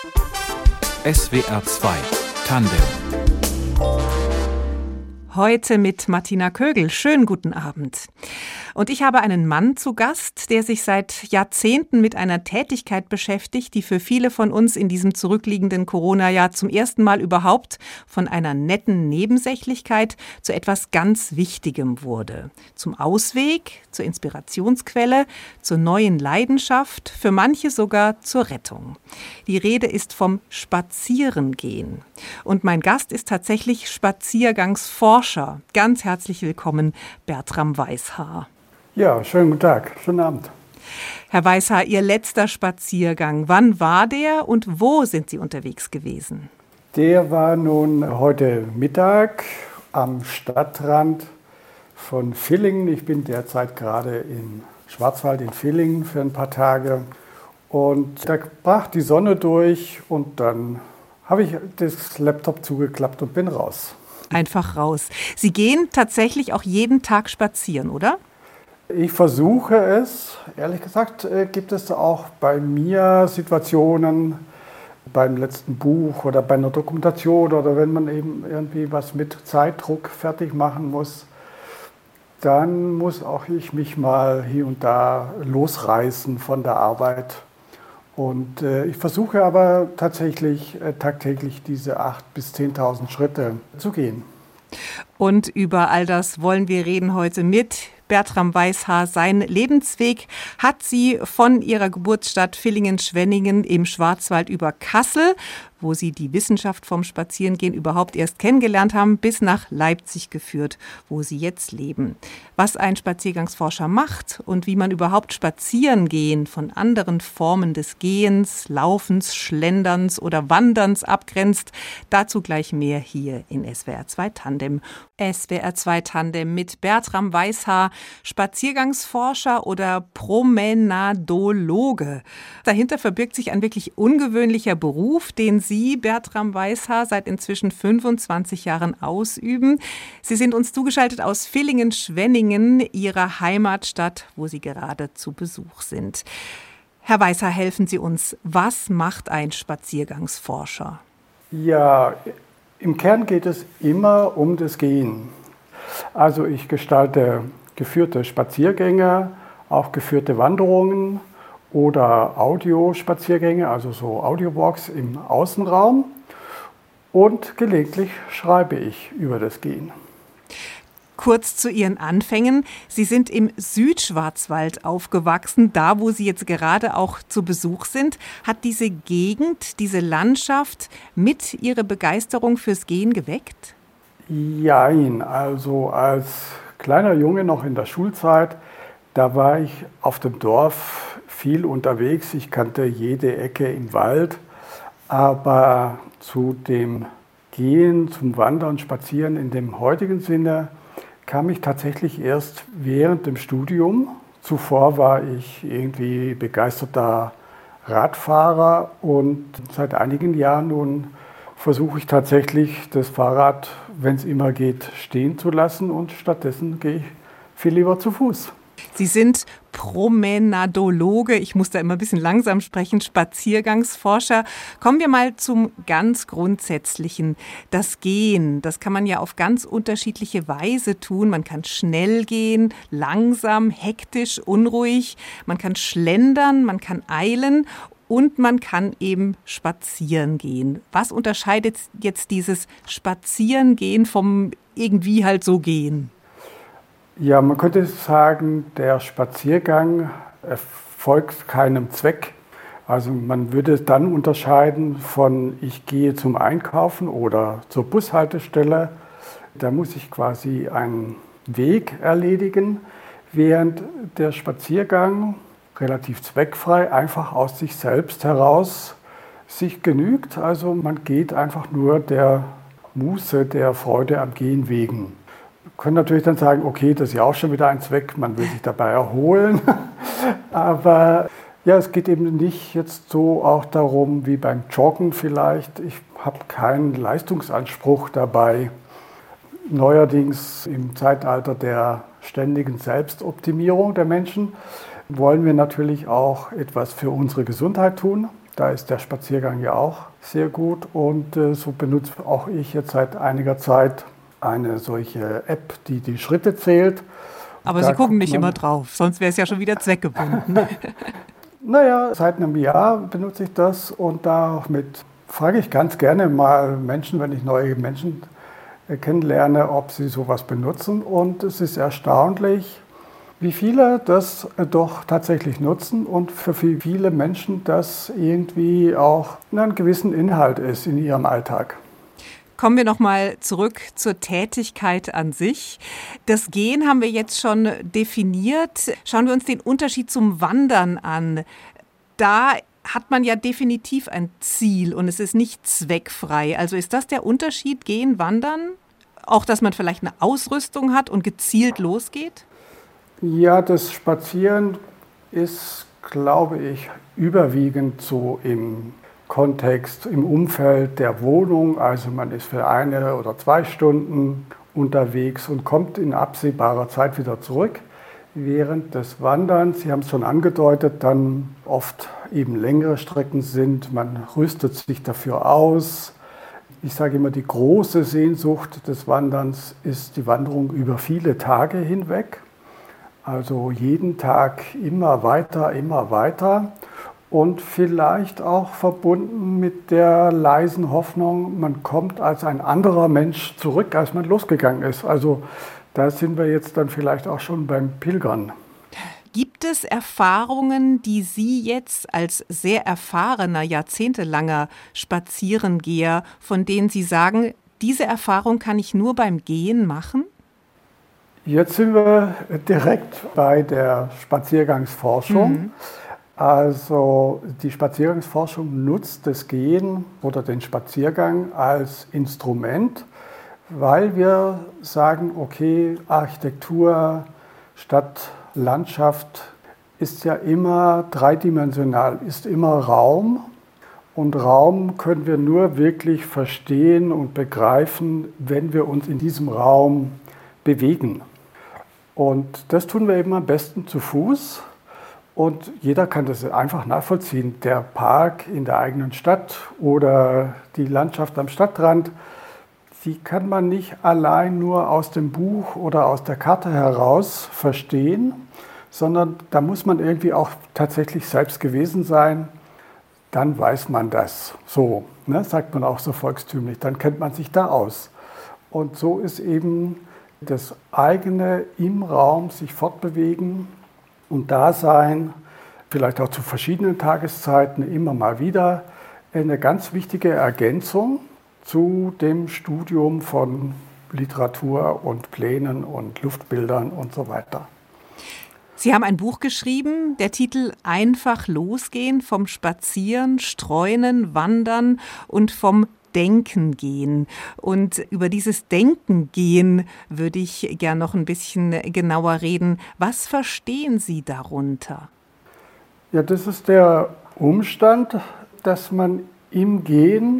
SWR 2 Tandem. Heute mit Martina Kögel. Schönen guten Abend. Und ich habe einen Mann zu Gast, der sich seit Jahrzehnten mit einer Tätigkeit beschäftigt, die für viele von uns in diesem zurückliegenden Corona-Jahr zum ersten Mal überhaupt von einer netten Nebensächlichkeit zu etwas ganz Wichtigem wurde. Zum Ausweg, zur Inspirationsquelle, zur neuen Leidenschaft, für manche sogar zur Rettung. Die Rede ist vom Spazierengehen. Und mein Gast ist tatsächlich Spaziergangsforscher. Ganz herzlich willkommen, Bertram Weishaar. Ja, schönen guten Tag, schönen Abend. Herr Weishaar, Ihr letzter Spaziergang, wann war der und wo sind Sie unterwegs gewesen? Der war nun heute Mittag am Stadtrand von Villingen. Ich bin derzeit gerade im Schwarzwald in Villingen für ein paar Tage. Und da brach die Sonne durch und dann habe ich das Laptop zugeklappt und bin raus. Einfach raus. Sie gehen tatsächlich auch jeden Tag spazieren, oder? Ich versuche es. Ehrlich gesagt gibt es auch bei mir Situationen, beim letzten Buch oder bei einer Dokumentation oder wenn man eben irgendwie was mit Zeitdruck fertig machen muss, dann muss auch ich mich mal hier und da losreißen von der Arbeit. Und ich versuche aber tatsächlich tagtäglich diese 8.000 bis 10.000 Schritte zu gehen. Und über all das wollen wir reden heute mit Bertram Weishaar. Sein Lebensweg hat Sie von Ihrer Geburtsstadt Villingen-Schwenningen im Schwarzwald über Kassel, wo Sie die Wissenschaft vom Spazierengehen überhaupt erst kennengelernt haben, bis nach Leipzig geführt, wo Sie jetzt leben. Was ein Spaziergangsforscher macht und wie man überhaupt Spazierengehen von anderen Formen des Gehens, Laufens, Schlenderns oder Wanderns abgrenzt, dazu gleich mehr hier in SWR 2 Tandem. SWR 2 Tandem mit Bertram Weishaar, Spaziergangsforscher oder Promenadologe. Dahinter verbirgt sich ein wirklich ungewöhnlicher Beruf, den Sie, Bertram Weishaar, seit inzwischen 25 Jahren ausüben. Sie sind uns zugeschaltet aus Villingen-Schwenningen, Ihrer Heimatstadt, wo Sie gerade zu Besuch sind. Herr Weishaar, helfen Sie uns. Was macht ein Spaziergangsforscher? Ja, im Kern geht es immer um das Gehen. Also ich gestalte geführte Spaziergänge, auch geführte Wanderungen oder Audiospaziergänge, also so Audiowalks im Außenraum. Und gelegentlich schreibe ich über das Gehen. Kurz zu Ihren Anfängen. Sie sind im Südschwarzwald aufgewachsen, da wo Sie jetzt gerade auch zu Besuch sind. Hat diese Gegend, diese Landschaft mit Ihre Begeisterung fürs Gehen geweckt? Jein, also als kleiner Junge noch in der Schulzeit, da war ich auf dem Dorf viel unterwegs. Ich kannte jede Ecke im Wald, aber zu dem Gehen, zum Wandern, Spazieren in dem heutigen Sinne kam ich tatsächlich erst während dem Studium. Zuvor war ich irgendwie begeisterter Radfahrer und seit einigen Jahren nun versuche ich tatsächlich das Fahrrad, wenn es immer geht, stehen zu lassen und stattdessen gehe ich viel lieber zu Fuß. Sie sind Promenadologe, ich muss da immer ein bisschen langsam sprechen, Spaziergangsforscher. Kommen wir mal zum ganz Grundsätzlichen. Das Gehen, das kann man ja auf ganz unterschiedliche Weise tun. Man kann schnell gehen, langsam, hektisch, unruhig. Man kann schlendern, man kann eilen und man kann eben spazieren gehen. Was unterscheidet jetzt dieses Spazierengehen vom irgendwie halt so gehen? Ja, man könnte sagen, der Spaziergang folgt keinem Zweck. Also man würde dann unterscheiden von ich gehe zum Einkaufen oder zur Bushaltestelle. Da muss ich quasi einen Weg erledigen, während der Spaziergang relativ zweckfrei einfach aus sich selbst heraus sich genügt. Also man geht einfach nur der Muße, der Freude am Gehen wegen. Können natürlich dann sagen, okay, das ist ja auch schon wieder ein Zweck, man will sich dabei erholen. Aber ja, es geht eben nicht jetzt so auch darum wie beim Joggen vielleicht. Ich habe keinen Leistungsanspruch dabei. Neuerdings im Zeitalter der ständigen Selbstoptimierung der Menschen wollen wir natürlich auch etwas für unsere Gesundheit tun. Da ist der Spaziergang ja auch sehr gut und so benutze auch ich jetzt seit einiger Zeit eine solche App, die die Schritte zählt. Aber Sie gucken nicht immer drauf, sonst wäre es ja schon wieder zweckgebunden. Naja, seit einem Jahr benutze ich das und damit frage ich ganz gerne mal Menschen, wenn ich neue Menschen kennenlerne, ob sie sowas benutzen. Und es ist erstaunlich, wie viele das doch tatsächlich nutzen und für viele Menschen das irgendwie auch einen gewissen Inhalt ist in ihrem Alltag. Kommen wir noch mal zurück zur Tätigkeit an sich. Das Gehen haben wir jetzt schon definiert. Schauen wir uns den Unterschied zum Wandern an. Da hat man ja definitiv ein Ziel und es ist nicht zweckfrei. Also ist das der Unterschied, Gehen, Wandern? Auch, dass man vielleicht eine Ausrüstung hat und gezielt losgeht? Ja, das Spazieren ist, glaube ich, überwiegend so im Kontext, im Umfeld der Wohnung. Also man ist für 1 oder 2 Stunden unterwegs und kommt in absehbarer Zeit wieder zurück. Während des Wanderns, Sie haben es schon angedeutet, dann oft eben längere Strecken sind. Man rüstet sich dafür aus. Ich sage immer, die große Sehnsucht des Wanderns ist die Wanderung über viele Tage hinweg. Also jeden Tag immer weiter. Und vielleicht auch verbunden mit der leisen Hoffnung, man kommt als ein anderer Mensch zurück, als man losgegangen ist. Also da sind wir jetzt dann vielleicht auch schon beim Pilgern. Gibt es Erfahrungen, die Sie jetzt als sehr erfahrener, jahrzehntelanger Spazierengeher, von denen Sie sagen, diese Erfahrung kann ich nur beim Gehen machen? Jetzt sind wir direkt bei der Spaziergangsforschung. Also die Spaziergangsforschung nutzt das Gehen oder den Spaziergang als Instrument, weil wir sagen, okay, Architektur, Stadt, Landschaft ist ja immer dreidimensional, ist immer Raum. Und Raum können wir nur wirklich verstehen und begreifen, wenn wir uns in diesem Raum bewegen. Und das tun wir eben am besten zu Fuß. Und jeder kann das einfach nachvollziehen. Der Park in der eigenen Stadt oder die Landschaft am Stadtrand, die kann man nicht allein nur aus dem Buch oder aus der Karte heraus verstehen, sondern da muss man irgendwie auch tatsächlich selbst gewesen sein. Dann weiß man das. So, ne, sagt man auch so volkstümlich. Dann kennt man sich da aus. Und so ist eben das eigene im Raum sich fortbewegen und Dasein, vielleicht auch zu verschiedenen Tageszeiten, immer mal wieder, eine ganz wichtige Ergänzung zu dem Studium von Literatur und Plänen und Luftbildern und so weiter. Sie haben ein Buch geschrieben, der Titel Einfach losgehen, vom Spazieren, Streunen, Wandern und vom Denken gehen. Und über dieses Denken gehen würde ich gern noch ein bisschen genauer reden. Was verstehen Sie darunter? Ja, das ist der Umstand, dass man im Gehen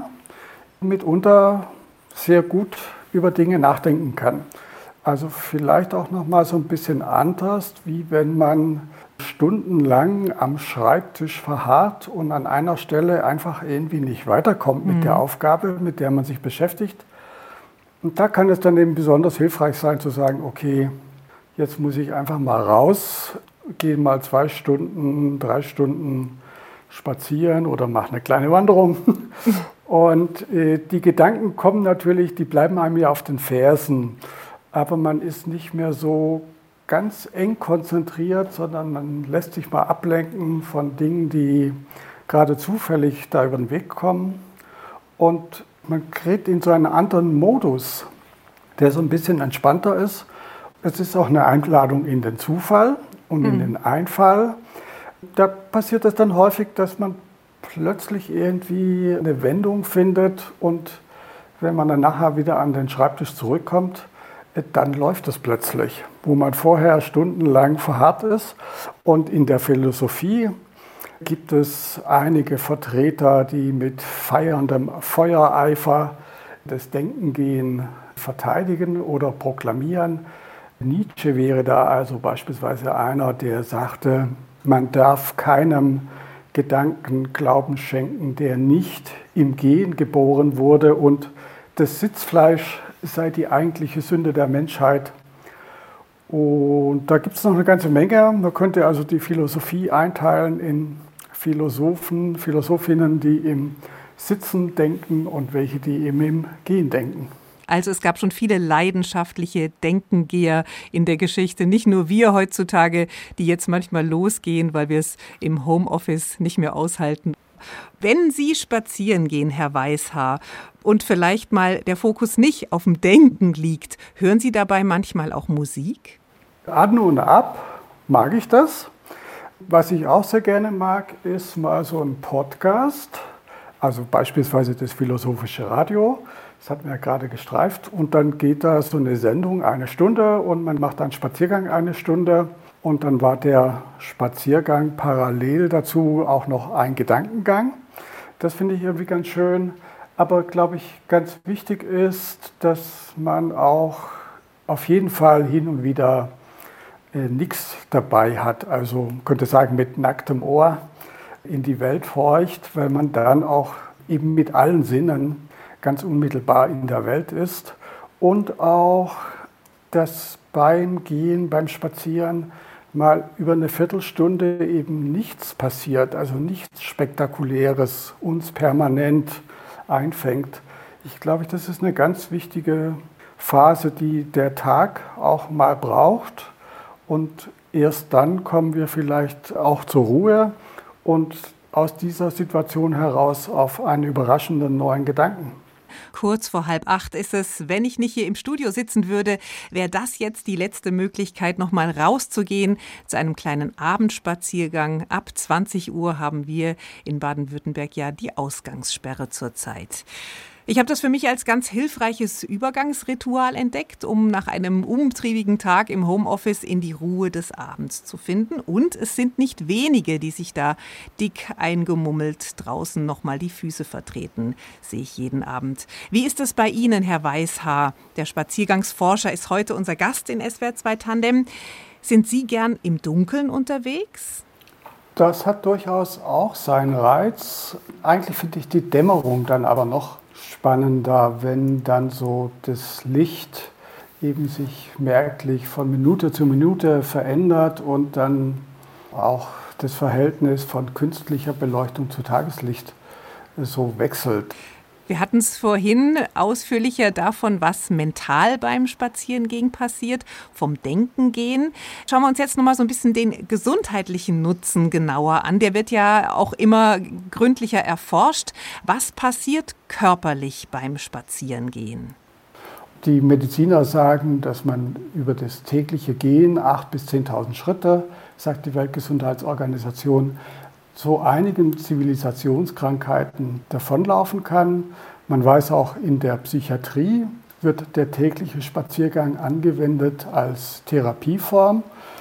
mitunter sehr gut über Dinge nachdenken kann. Also vielleicht auch noch mal so ein bisschen anders, wie wenn man stundenlang am Schreibtisch verharrt und an einer Stelle einfach irgendwie nicht weiterkommt mit der Aufgabe, mit der man sich beschäftigt. Und da kann es dann eben besonders hilfreich sein zu sagen, okay, jetzt muss ich einfach mal raus, gehe mal 2 Stunden, 3 Stunden spazieren oder mache eine kleine Wanderung. Und die Gedanken kommen natürlich, die bleiben einem ja auf den Fersen. Aber man ist nicht mehr so ganz eng konzentriert, sondern man lässt sich mal ablenken von Dingen, die gerade zufällig da über den Weg kommen. Und man gerät in so einen anderen Modus, der so ein bisschen entspannter ist. Es ist auch eine Einladung in den Zufall und in den Einfall. Da passiert es dann häufig, dass man plötzlich irgendwie eine Wendung findet und wenn man dann nachher wieder an den Schreibtisch zurückkommt, dann läuft es plötzlich, wo man vorher stundenlang verharrt ist. Und in der Philosophie gibt es einige Vertreter, die mit feierndem Feuereifer das Denkengehen verteidigen oder proklamieren. Nietzsche wäre da also beispielsweise einer, der sagte, man darf keinem Gedanken Glauben schenken, der nicht im Gehen geboren wurde und das Sitzfleisch sei die eigentliche Sünde der Menschheit. Und da gibt es noch eine ganze Menge. Man könnte also die Philosophie einteilen in Philosophen, Philosophinnen, die im Sitzen denken und welche, die eben im Gehen denken. Also es gab schon viele leidenschaftliche Denkengeher in der Geschichte. Nicht nur wir heutzutage, die jetzt manchmal losgehen, weil wir es im Homeoffice nicht mehr aushalten. Wenn Sie spazieren gehen, Herr Weishaar, und vielleicht mal der Fokus nicht auf dem Denken liegt, hören Sie dabei manchmal auch Musik? An und ab mag ich das. Was ich auch sehr gerne mag, ist mal so ein Podcast, also beispielsweise das Philosophische Radio. Das hat mir ja gerade gestreift. Und dann geht da so eine Sendung 1 Stunde und man macht einen Spaziergang 1 Stunde. Und dann war der Spaziergang parallel dazu auch noch ein Gedankengang. Das finde ich irgendwie ganz schön. Aber glaube ich, ganz wichtig ist, dass man auch auf jeden Fall hin und wieder nichts dabei hat. Also man könnte sagen, mit nacktem Ohr in die Welt horcht, weil man dann auch eben mit allen Sinnen ganz unmittelbar in der Welt ist. Und auch, dass beim Gehen, beim Spazieren mal über eine Viertelstunde eben nichts passiert, also nichts Spektakuläres uns permanent einfängt. Ich glaube, das ist eine ganz wichtige Phase, die der Tag auch mal braucht. Und erst dann kommen wir vielleicht auch zur Ruhe und aus dieser Situation heraus auf einen überraschenden neuen Gedanken. Kurz vor 7:30 ist es. Wenn ich nicht hier im Studio sitzen würde, wäre das jetzt die letzte Möglichkeit, noch mal rauszugehen zu einem kleinen Abendspaziergang. Ab 20 Uhr haben wir in Baden-Württemberg ja die Ausgangssperre zurzeit. Ich habe das für mich als ganz hilfreiches Übergangsritual entdeckt, um nach einem umtriebigen Tag im Homeoffice in die Ruhe des Abends zu finden. Und es sind nicht wenige, die sich da dick eingemummelt draußen nochmal die Füße vertreten, sehe ich jeden Abend. Wie ist es bei Ihnen, Herr Weishaar? Der Spaziergangsforscher ist heute unser Gast in SWR 2 Tandem. Sind Sie gern im Dunkeln unterwegs? Das hat durchaus auch seinen Reiz. Eigentlich finde ich die Dämmerung dann aber noch spannender, wenn dann so das Licht eben sich merklich von Minute zu Minute verändert und dann auch das Verhältnis von künstlicher Beleuchtung zu Tageslicht so wechselt. Wir hatten es vorhin ausführlicher davon, was mental beim Spazierengehen passiert, vom Denken gehen. Schauen wir uns jetzt nochmal so ein bisschen den gesundheitlichen Nutzen genauer an. Der wird ja auch immer gründlicher erforscht. Was passiert körperlich beim Spazierengehen? Die Mediziner sagen, dass man über das tägliche Gehen, 8.000 bis 10.000 Schritte, sagt die Weltgesundheitsorganisation, zu einigen Zivilisationskrankheiten davonlaufen kann. Man weiß auch, in der Psychiatrie wird der tägliche Spaziergang angewendet als Therapieform.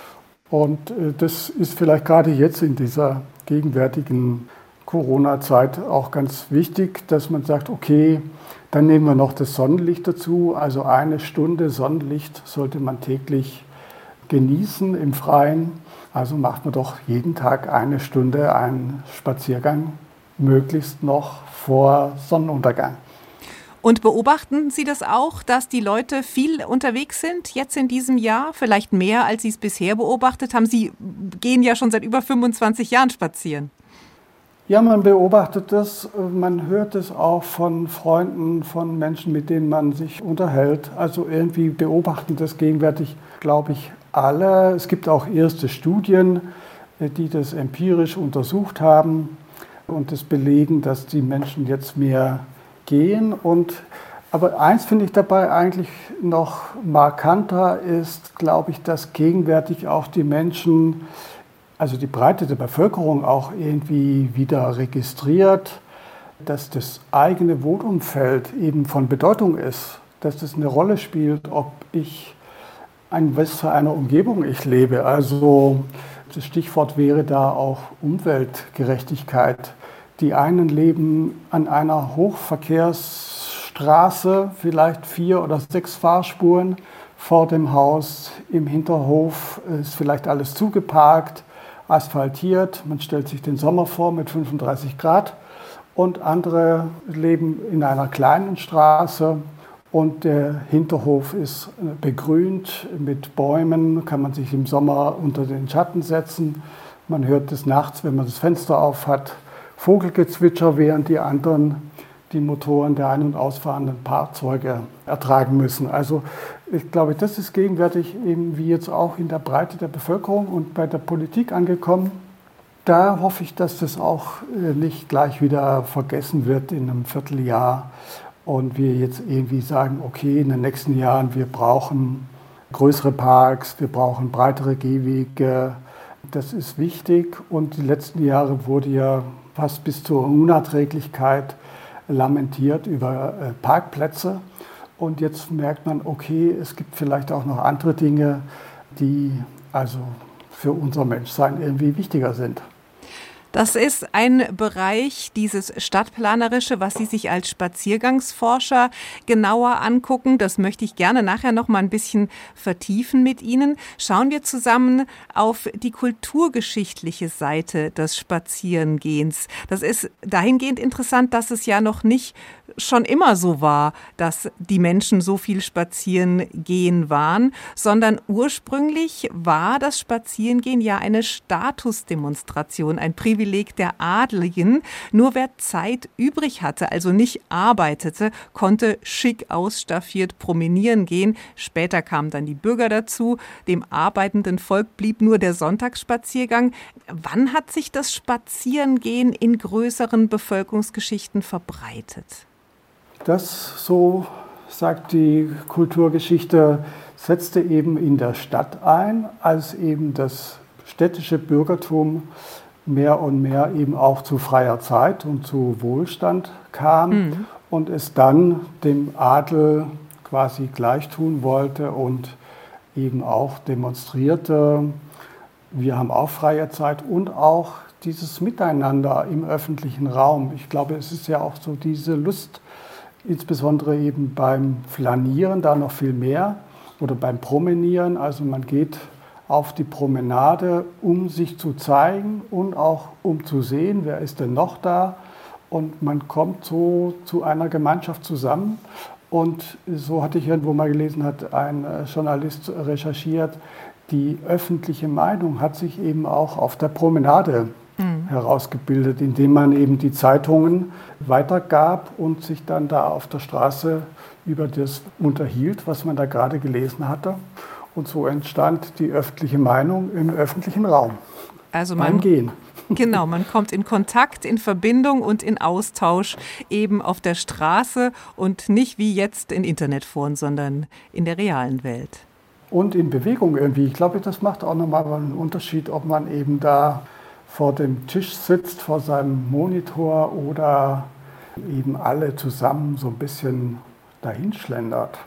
Und das ist vielleicht gerade jetzt in dieser gegenwärtigen Corona-Zeit auch ganz wichtig, dass man sagt, okay, dann nehmen wir noch das Sonnenlicht dazu. Also 1 Stunde Sonnenlicht sollte man täglich genießen im Freien. Also macht man doch jeden Tag 1 Stunde einen Spaziergang, möglichst noch vor Sonnenuntergang. Und beobachten Sie das auch, dass die Leute viel unterwegs sind jetzt in diesem Jahr? Vielleicht mehr, als Sie es bisher beobachtet haben? Sie gehen ja schon seit über 25 Jahren spazieren. Ja, man beobachtet das, man hört es auch von Freunden, von Menschen, mit denen man sich unterhält. Also irgendwie beobachten das gegenwärtig, glaube ich, alle. Es gibt auch erste Studien, die das empirisch untersucht haben und das belegen, dass die Menschen jetzt mehr gehen. Aber eins finde ich dabei eigentlich noch markanter ist, glaube ich, dass gegenwärtig auch die Menschen, also die Breite der Bevölkerung auch irgendwie wieder registriert, dass das eigene Wohnumfeld eben von Bedeutung ist, dass das eine Rolle spielt, ob ich was für eine Umgebung ich lebe. Also das Stichwort wäre da auch Umweltgerechtigkeit. Die einen leben an einer Hochverkehrsstraße, vielleicht 4 oder 6 Fahrspuren vor dem Haus. Im Hinterhof ist vielleicht alles zugeparkt. asphaltiert. Man stellt sich den Sommer vor mit 35 Grad. Und andere leben in einer kleinen Straße und der Hinterhof ist begrünt mit Bäumen, kann man sich im Sommer unter den Schatten setzen. Man hört des Nachts, wenn man das Fenster auf hat, Vogelgezwitscher, während die anderen die Motoren der ein- und ausfahrenden Fahrzeuge ertragen müssen. Also ich glaube, das ist gegenwärtig eben wie jetzt auch in der Breite der Bevölkerung und bei der Politik angekommen. Da hoffe ich, dass das auch nicht gleich wieder vergessen wird in einem Vierteljahr und wir jetzt irgendwie sagen, okay, in den nächsten Jahren, wir brauchen größere Parks, wir brauchen breitere Gehwege. Das ist wichtig und die letzten Jahre wurde ja fast bis zur Unerträglichkeit lamentiert über Parkplätze. Und jetzt merkt man, okay, es gibt vielleicht auch noch andere Dinge, die also für unser Menschsein irgendwie wichtiger sind. Das ist ein Bereich, dieses Stadtplanerische, was Sie sich als Spaziergangsforscher genauer angucken. Das möchte ich gerne nachher noch mal ein bisschen vertiefen mit Ihnen. Schauen wir zusammen auf die kulturgeschichtliche Seite des Spazierengehens. Das ist dahingehend interessant, dass es ja noch nicht schon immer so war, dass die Menschen so viel spazieren gehen waren, sondern ursprünglich war das Spazierengehen ja eine Statusdemonstration, ein Privileg der Adligen. Nur wer Zeit übrig hatte, also nicht arbeitete, konnte schick ausstaffiert promenieren gehen. Später kamen dann die Bürger dazu. Dem arbeitenden Volk blieb nur der Sonntagsspaziergang. Wann hat sich das Spazierengehen in größeren Bevölkerungsgeschichten verbreitet? Das, so sagt die Kulturgeschichte, setzte eben in der Stadt ein, als eben das städtische Bürgertum mehr und mehr eben auch zu freier Zeit und zu Wohlstand kam und es dann dem Adel quasi gleichtun wollte und eben auch demonstrierte, wir haben auch freie Zeit und auch dieses Miteinander im öffentlichen Raum. Ich glaube, es ist ja auch so diese Lust, insbesondere eben beim Flanieren, da noch viel mehr, oder beim Promenieren. Also man geht auf die Promenade, um sich zu zeigen und auch um zu sehen, wer ist denn noch da. Und man kommt so zu einer Gemeinschaft zusammen. Und so hatte ich irgendwo mal gelesen, hat ein Journalist recherchiert, die öffentliche Meinung hat sich eben auch auf der Promenade herausgebildet, indem man eben die Zeitungen weitergab und sich dann da auf der Straße über das unterhielt, was man da gerade gelesen hatte. Und so entstand die öffentliche Meinung im öffentlichen Raum. Also beim Gehen. Genau, man kommt in Kontakt, in Verbindung und in Austausch eben auf der Straße und nicht wie jetzt in Internetforen, sondern in der realen Welt. Und in Bewegung irgendwie. Ich glaube, das macht auch nochmal einen Unterschied, ob man eben da vor dem Tisch sitzt, vor seinem Monitor oder eben alle zusammen so ein bisschen dahinschlendert.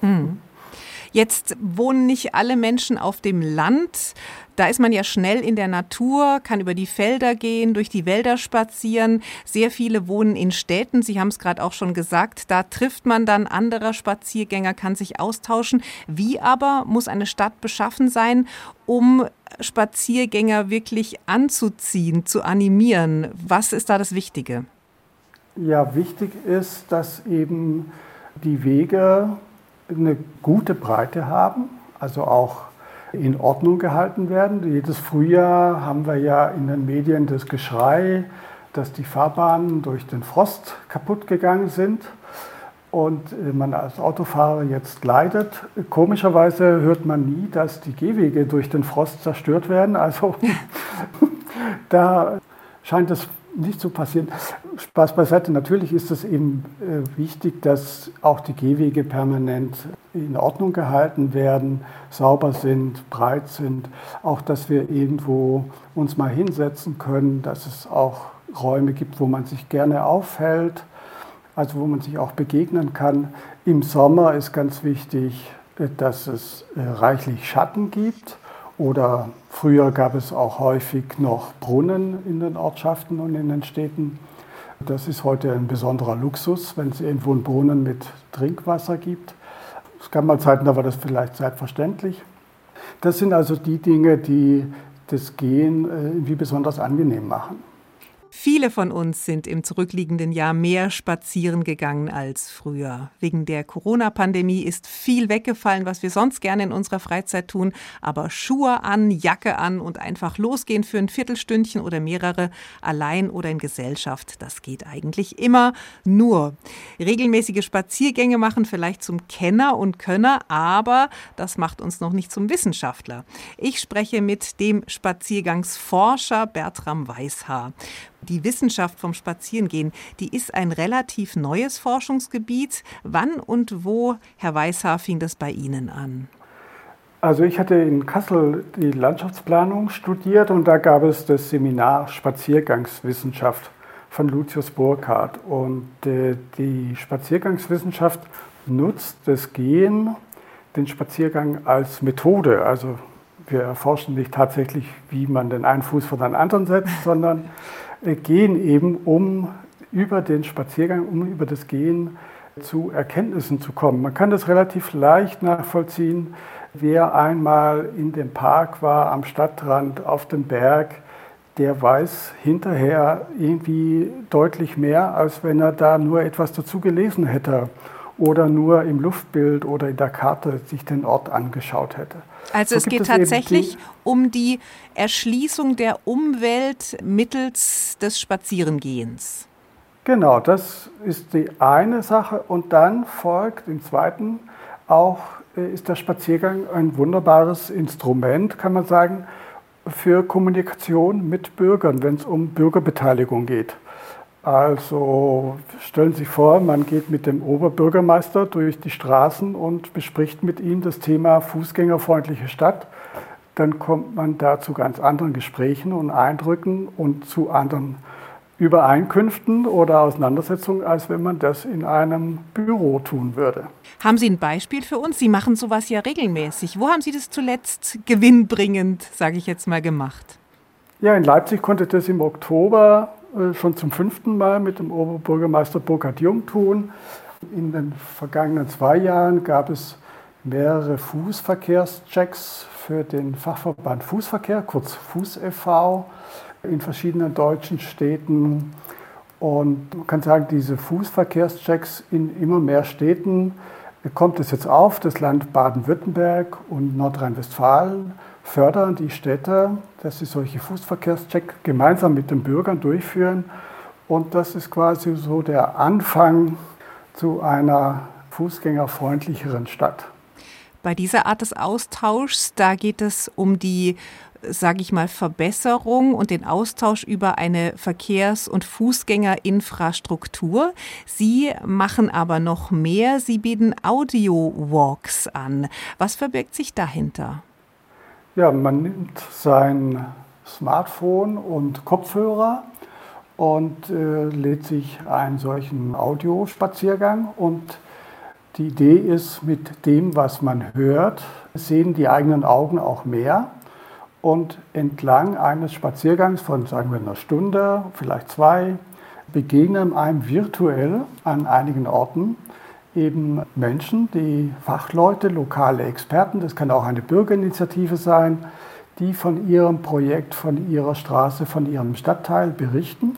Jetzt wohnen nicht alle Menschen auf dem Land. Da ist man ja schnell in der Natur, kann über die Felder gehen, durch die Wälder spazieren. Sehr viele wohnen in Städten. Sie haben es gerade auch schon gesagt. Da trifft man dann andere Spaziergänger, kann sich austauschen. Wie aber muss eine Stadt beschaffen sein, um Spaziergänger wirklich anzuziehen, zu animieren? Was ist da das Wichtige? Ja, wichtig ist, dass eben die Wege eine gute Breite haben, also auch in Ordnung gehalten werden. Jedes Frühjahr haben wir ja in den Medien das Geschrei, dass die Fahrbahnen durch den Frost kaputt gegangen sind und man als Autofahrer jetzt leidet. Komischerweise hört man nie, dass die Gehwege durch den Frost zerstört werden. Also da scheint es nicht zu passieren. Spaß beiseite. Natürlich ist es eben wichtig, dass auch die Gehwege permanent in Ordnung gehalten werden, sauber sind, breit sind. Auch, dass wir irgendwo uns mal hinsetzen können, dass es auch Räume gibt, wo man sich gerne aufhält, also wo man sich auch begegnen kann. Im Sommer ist ganz wichtig, dass es reichlich Schatten gibt. Oder früher gab es auch häufig noch Brunnen in den Ortschaften und in den Städten. Das ist heute ein besonderer Luxus, wenn es irgendwo einen Brunnen mit Trinkwasser gibt. Es gab mal Zeiten, da war das vielleicht selbstverständlich. Das sind also die Dinge, die das Gehen irgendwie besonders angenehm machen. Viele von uns sind im zurückliegenden Jahr mehr spazieren gegangen als früher. Wegen der Corona-Pandemie ist viel weggefallen, was wir sonst gerne in unserer Freizeit tun. Aber Schuhe an, Jacke an und einfach losgehen für ein Viertelstündchen oder mehrere, allein oder in Gesellschaft, das geht eigentlich immer. Nur regelmäßige Spaziergänge machen vielleicht zum Kenner und Könner, aber das macht uns noch nicht zum Wissenschaftler. Ich spreche mit dem Spaziergangsforscher Bertram Weishaar. Die Wissenschaft vom Spazierengehen, die ist ein relativ neues Forschungsgebiet. Wann und wo, Herr Weishaar, fing das bei Ihnen an? Also ich hatte in Kassel die Landschaftsplanung studiert und da gab es das Seminar Spaziergangswissenschaft von Lucius Burckhardt. Und die Spaziergangswissenschaft nutzt das Gehen, den Spaziergang als Methode. Also wir erforschen nicht tatsächlich, wie man den einen Fuß vor den anderen setzt, sondern gehen eben, um über den Spaziergang, um über das Gehen zu Erkenntnissen zu kommen. Man kann das relativ leicht nachvollziehen. Wer einmal in dem Park war, am Stadtrand, auf dem Berg, der weiß hinterher irgendwie deutlich mehr, als wenn er da nur etwas dazu gelesen hätte oder nur im Luftbild oder in der Karte sich den Ort angeschaut hätte. Also es geht tatsächlich um die Erschließung der Umwelt mittels des Spazierengehens. Genau, das ist die eine Sache. Und dann folgt im zweiten auch, ist der Spaziergang ein wunderbares Instrument, kann man sagen, für Kommunikation mit Bürgern, wenn es um Bürgerbeteiligung geht. Also stellen Sie sich vor, man geht mit dem Oberbürgermeister durch die Straßen und bespricht mit ihm das Thema fußgängerfreundliche Stadt. Dann kommt man da zu ganz anderen Gesprächen und Eindrücken und zu anderen Übereinkünften oder Auseinandersetzungen, als wenn man das in einem Büro tun würde. Haben Sie ein Beispiel für uns? Sie machen sowas ja regelmäßig. Wo haben Sie das zuletzt gewinnbringend, sage ich jetzt mal, gemacht? Ja, in Leipzig konnte ich das im Oktober schon zum 5. Mal mit dem Oberbürgermeister Burkhard Jung tun. In den vergangenen 2 Jahren gab es mehrere Fußverkehrschecks für den Fachverband Fußverkehr, kurz Fuß e.V., in verschiedenen deutschen Städten. Und man kann sagen, diese Fußverkehrschecks in immer mehr Städten kommt es jetzt auf. Das Land Baden-Württemberg und Nordrhein-Westfalen fördern die Städte, dass sie solche Fußverkehrschecks gemeinsam mit den Bürgern durchführen. Und das ist quasi so der Anfang zu einer fußgängerfreundlicheren Stadt. Bei dieser Art des Austauschs, da geht es um die, sage ich mal, Verbesserung und den Austausch über eine Verkehrs- und Fußgängerinfrastruktur. Sie machen aber noch mehr. Sie bieten Audio-Walks an. Was verbirgt sich dahinter? Ja, man nimmt sein Smartphone und Kopfhörer und lädt sich einen solchen Audiospaziergang. Und die Idee ist, mit dem, was man hört, sehen die eigenen Augen auch mehr. Und entlang eines Spaziergangs von, sagen wir, einer Stunde, vielleicht 2, begegnen einem virtuell an einigen Orten eben Menschen, die Fachleute, lokale Experten, das kann auch eine Bürgerinitiative sein, die von ihrem Projekt, von ihrer Straße, von ihrem Stadtteil berichten.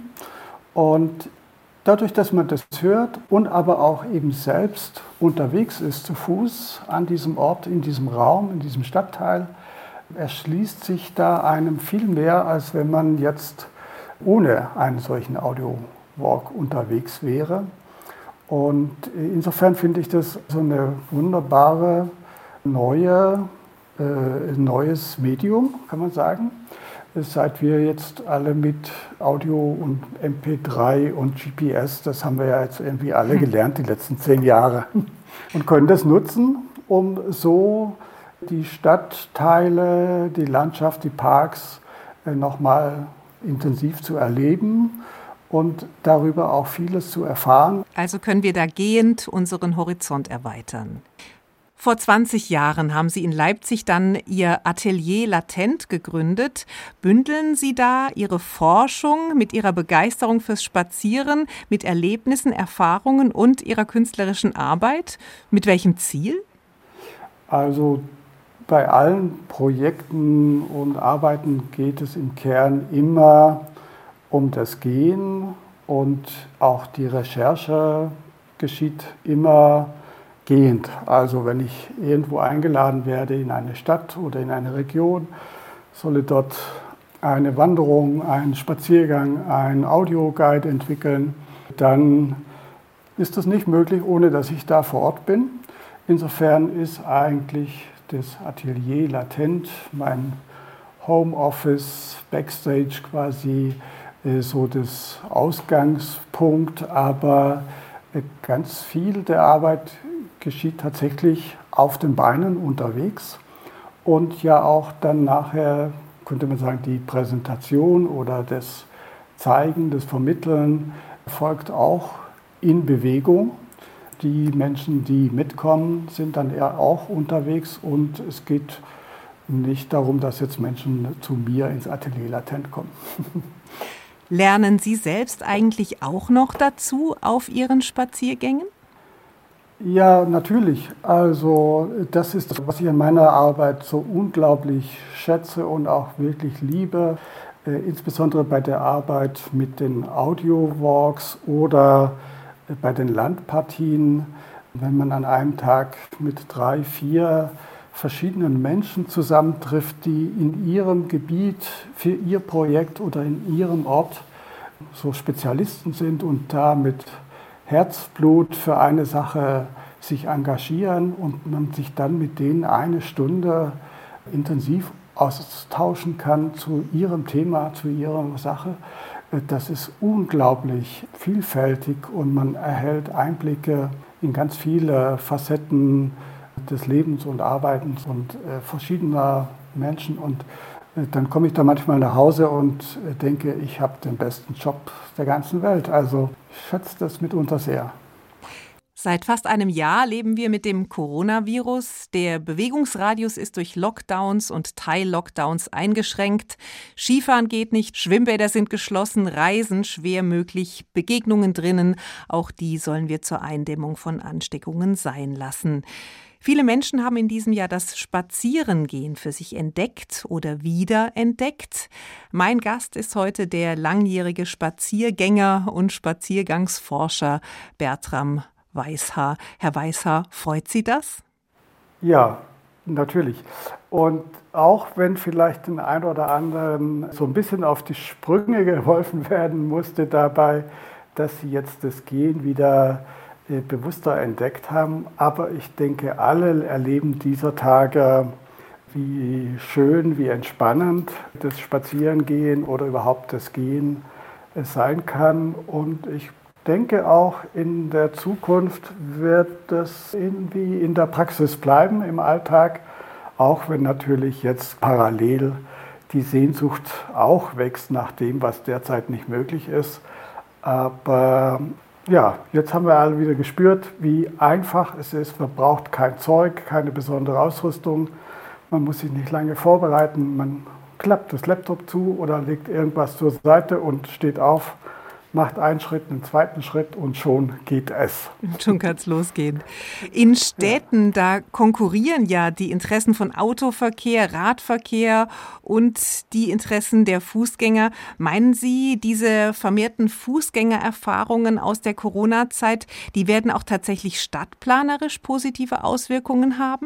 Und dadurch, dass man das hört und aber auch eben selbst unterwegs ist zu Fuß an diesem Ort, in diesem Raum, in diesem Stadtteil, erschließt sich da einem viel mehr, als wenn man jetzt ohne einen solchen Audio-Walk unterwegs wäre. Und insofern finde ich das so eine wunderbare neues Medium, kann man sagen. Seit wir jetzt alle mit Audio und MP3 und GPS, das haben wir ja jetzt irgendwie alle gelernt die letzten 10 Jahre und können das nutzen, um so die Stadtteile, die Landschaft, die Parks nochmal intensiv zu erleben und darüber auch vieles zu erfahren. Also können wir da gehend unseren Horizont erweitern. Vor 20 Jahren haben Sie in Leipzig dann Ihr Atelier Latent gegründet. Bündeln Sie da Ihre Forschung mit Ihrer Begeisterung fürs Spazieren, mit Erlebnissen, Erfahrungen und Ihrer künstlerischen Arbeit? Mit welchem Ziel? Also Bei allen Projekten und Arbeiten geht es im Kern immer um das Gehen und auch die Recherche geschieht immer gehend. Also wenn ich irgendwo eingeladen werde in eine Stadt oder in eine Region, solle dort eine Wanderung, einen Spaziergang, einen Audioguide entwickeln, dann ist das nicht möglich, ohne dass ich da vor Ort bin. Insofern ist eigentlich das Atelier latent, mein Homeoffice, Backstage quasi so das Ausgangspunkt, aber ganz viel der Arbeit geschieht tatsächlich auf den Beinen unterwegs und ja auch dann nachher, könnte man sagen, die Präsentation oder das Zeigen, das Vermitteln folgt auch in Bewegung. Die Menschen, die mitkommen, sind dann eher auch unterwegs und es geht nicht darum, dass jetzt Menschen zu mir ins Atelier latent kommen. Lernen Sie selbst eigentlich auch noch dazu auf Ihren Spaziergängen? Ja, natürlich. Also das ist das, was ich in meiner Arbeit so unglaublich schätze und auch wirklich liebe, insbesondere bei der Arbeit mit den Audio-Walks oder bei den Landpartien, wenn man an einem Tag mit 3, 4 verschiedenen Menschen zusammentrifft, die in ihrem Gebiet für ihr Projekt oder in ihrem Ort so Spezialisten sind und da mit Herzblut für eine Sache sich engagieren und man sich dann mit denen eine Stunde intensiv austauschen kann zu ihrem Thema, zu ihrer Sache. Das ist unglaublich vielfältig und man erhält Einblicke in ganz viele Facetten des Lebens und Arbeitens und verschiedener Menschen. Und dann komme ich da manchmal nach Hause und denke, ich habe den besten Job der ganzen Welt. Also ich schätze das mitunter sehr. Seit fast einem Jahr leben wir mit dem Coronavirus. Der Bewegungsradius ist durch Lockdowns und Teil-Lockdowns eingeschränkt. Skifahren geht nicht, Schwimmbäder sind geschlossen, Reisen schwer möglich, Begegnungen drinnen. Auch die sollen wir zur Eindämmung von Ansteckungen sein lassen. Viele Menschen haben in diesem Jahr das Spazierengehen für sich entdeckt oder wiederentdeckt. Mein Gast ist heute der langjährige Spaziergänger und Spaziergangsforscher Bertram Weishaar. Herr Weishaar, freut Sie das? Ja, natürlich. Und auch wenn vielleicht den einen oder anderen so ein bisschen auf die Sprünge geholfen werden musste dabei, dass sie jetzt das Gehen wieder bewusster entdeckt haben. Aber ich denke, alle erleben dieser Tage, wie schön, wie entspannend das Spazierengehen oder überhaupt das Gehen sein kann. Und ich denke auch, in der Zukunft wird das irgendwie in der Praxis bleiben, im Alltag, auch wenn natürlich jetzt parallel die Sehnsucht auch wächst nach dem, was derzeit nicht möglich ist. Aber ja, jetzt haben wir alle wieder gespürt, wie einfach es ist. Man braucht kein Zeug, keine besondere Ausrüstung. Man muss sich nicht lange vorbereiten. Man klappt das Laptop zu oder legt irgendwas zur Seite und steht auf, macht einen Schritt, einen zweiten Schritt und schon geht es. Schon kann es losgehen. In Städten, da konkurrieren ja die Interessen von Autoverkehr, Radverkehr und die Interessen der Fußgänger. Meinen Sie, diese vermehrten Fußgängererfahrungen aus der Corona-Zeit, die werden auch tatsächlich stadtplanerisch positive Auswirkungen haben?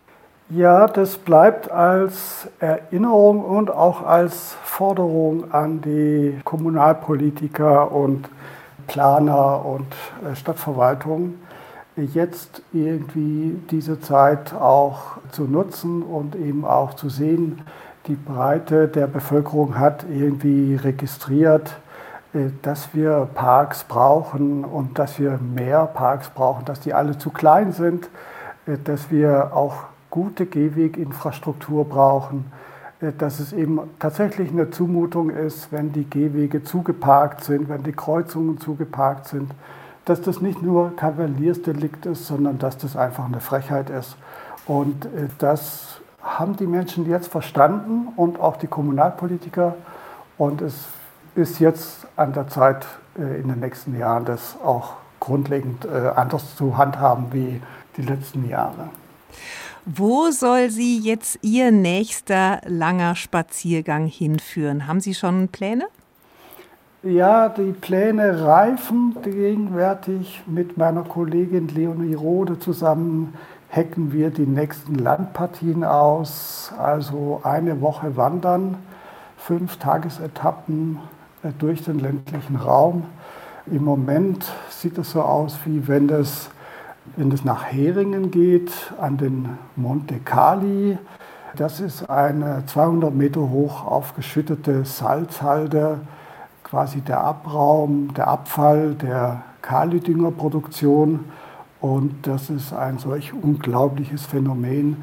Ja, das bleibt als Erinnerung und auch als Forderung an die Kommunalpolitiker und Planer und Stadtverwaltung, jetzt irgendwie diese Zeit auch zu nutzen und eben auch zu sehen, die Breite der Bevölkerung hat irgendwie registriert, dass wir Parks brauchen und dass wir mehr Parks brauchen, dass die alle zu klein sind, dass wir auch gute Gehweginfrastruktur brauchen, dass es eben tatsächlich eine Zumutung ist, wenn die Gehwege zugeparkt sind, wenn die Kreuzungen zugeparkt sind, dass das nicht nur Kavaliersdelikt ist, sondern dass das einfach eine Frechheit ist. Und das haben die Menschen jetzt verstanden und auch die Kommunalpolitiker. Und es ist jetzt an der Zeit, in den nächsten Jahren das auch grundlegend anders zu handhaben wie die letzten Jahre. Wo soll Sie jetzt Ihr nächster langer Spaziergang hinführen? Haben Sie schon Pläne? Ja, die Pläne reifen gegenwärtig. Mit meiner Kollegin Leonie Rode zusammen hacken wir die nächsten Landpartien aus. Also eine Woche wandern, 5 Tagesetappen durch den ländlichen Raum. Im Moment sieht es so aus, wie wenn es nach Heringen geht, an den Monte Cali. Das ist eine 200 Meter hoch aufgeschüttete Salzhalde, quasi der Abraum, der Abfall der Kalidüngerproduktion. Und das ist ein solch unglaubliches Phänomen.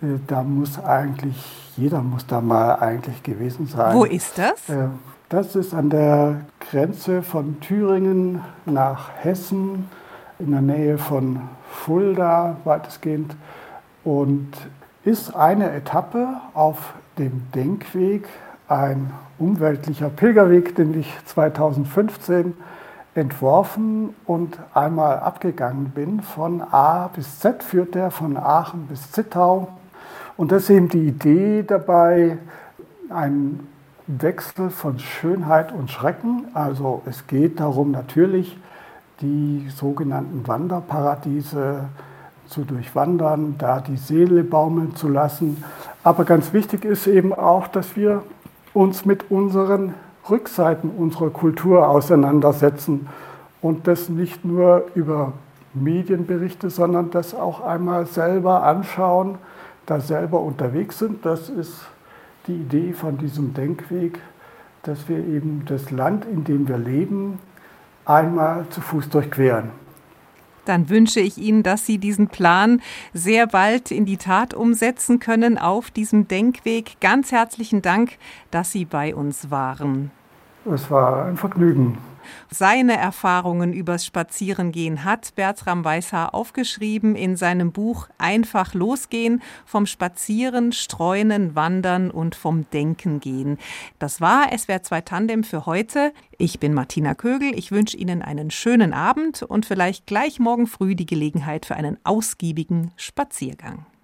Jeder muss da mal eigentlich gewesen sein. Wo ist das? Das ist an der Grenze von Thüringen nach Hessen, in der Nähe von Fulda weitestgehend, und ist eine Etappe auf dem Denkweg, ein umweltlicher Pilgerweg, den ich 2015 entworfen und einmal abgegangen bin. Von A bis Z führt er, von Aachen bis Zittau. Und das ist eben die Idee dabei, ein Wechsel von Schönheit und Schrecken. Also es geht darum, natürlich die sogenannten Wanderparadiese zu durchwandern, da die Seele baumeln zu lassen. Aber ganz wichtig ist eben auch, dass wir uns mit unseren Rückseiten unserer Kultur auseinandersetzen und das nicht nur über Medienberichte, sondern das auch einmal selber anschauen, da selber unterwegs sind. Das ist die Idee von diesem Denkweg, dass wir eben das Land, in dem wir leben, einmal zu Fuß durchqueren. Dann wünsche ich Ihnen, dass Sie diesen Plan sehr bald in die Tat umsetzen können auf diesem Denkweg. Ganz herzlichen Dank, dass Sie bei uns waren. Es war ein Vergnügen. Seine Erfahrungen übers Spazierengehen hat Bertram Weishaar aufgeschrieben in seinem Buch Einfach losgehen, vom Spazieren, Streunen, Wandern und vom Denken gehen. Das war SWR 2 Tandem für heute. Ich bin Martina Kögel. Ich wünsche Ihnen einen schönen Abend und vielleicht gleich morgen früh die Gelegenheit für einen ausgiebigen Spaziergang.